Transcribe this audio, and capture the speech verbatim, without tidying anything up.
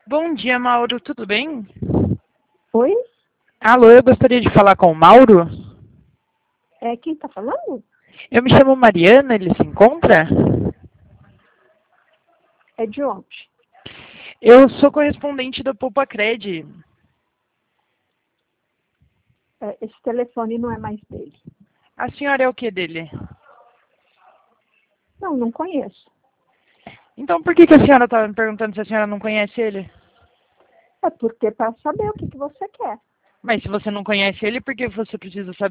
Bom dia, Mauro, tudo bem? Oi? Alô, eu gostaria de falar com o Mauro. É, quem tá falando? Eu me chamo Mariana, ele se encontra? É de onde? Eu sou correspondente da Poupa Cred. É, esse telefone não é mais dele. A senhora é o que dele? Não, não conheço. Então por que, que a senhora está me perguntando se a senhora não conhece ele? É porque para saber o que, que você quer. Mas se você não conhece ele, por que você precisa saber?